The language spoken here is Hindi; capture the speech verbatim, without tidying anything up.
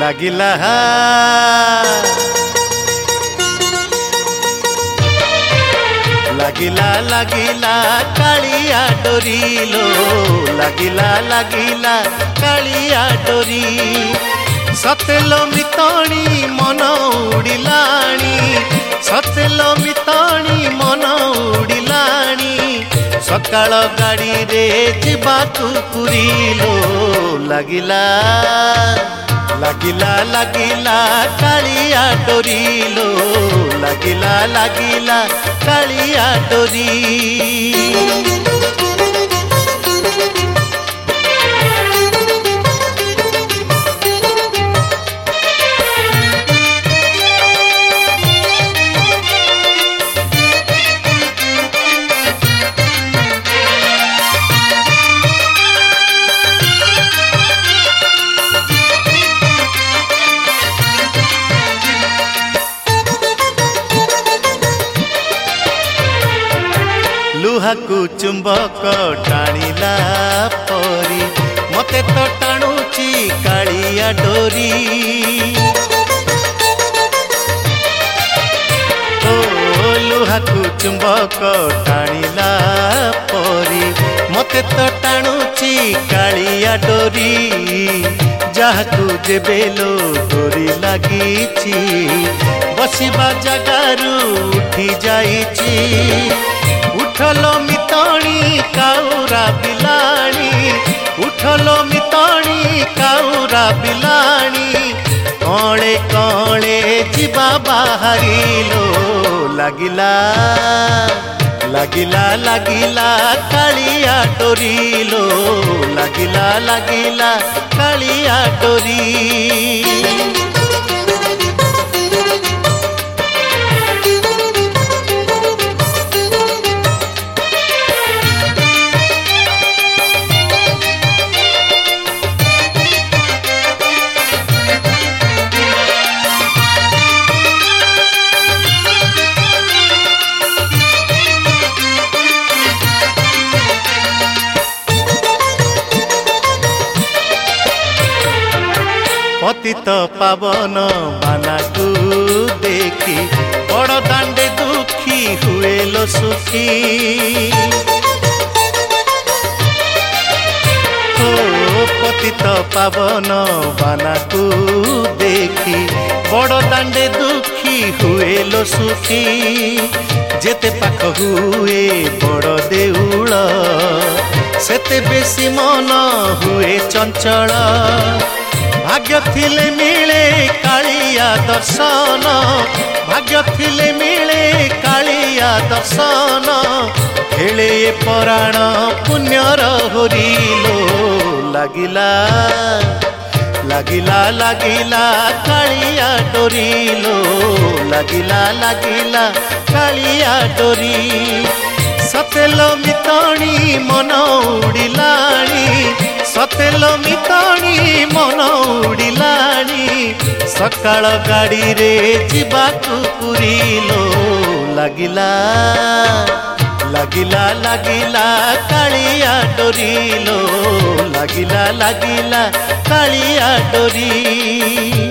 लागिला लागिला लागिला कालिया डोरी लो लागिला लागिला कालिया डोरी सतेलो मितणी मन उड़िलाणी सतेलो मितणी मन उड़िलाणी सकाळ गाड़ी रे जिबाकु पुरीलो लागिला लागिला लागिला कालिया डोरी लो लागिला लागिला कालिया डोरी लुहा को चुंबक टाणिला परी मते तो टाणुची कालिया डोरी ओ लुहा को चुंबक टाणिला परी मते तो टाणुची कालिया डोरी जहाकू जेबेलो डोरी लागिची बसिबा जगारू उठी जाइची उठलो मितणी काउरा बिलाणी उठलो मितणी काउरा बिलाणी कणे कणे जीवा बाहरिलो लागिला लागिला लागिला कालिया डोरी लो लागिला लागिला कालिया डोरी पतित पावन बानाकू देखी बड़ दांडे दुखी हुए लो सुखी ओ पतित पावन बानाकू देखी बड़ दांडे दुखी हुए लो सुखी जेते पाख हुए बड़ देउल सेते बेसी मन हुए चंचल भाग्य थिले मिले कालिया दर्शन भाग्य थिले मिले कालिया दर्शन खेले पराण पुण्यर हरिलो लागिला लागिला लागिला कालिया डोरी लो लागिला लागिला कालिया डोरी सतेलो मितणी मन उड़िलाणी सतेलो मितणी मन उड़िलाणी सकाळ गाड़ी रे जिबाकु पुरीलो लागिला लागिला लागिला कालिया डोरी लो लागिला लागिला कालिया डोरी।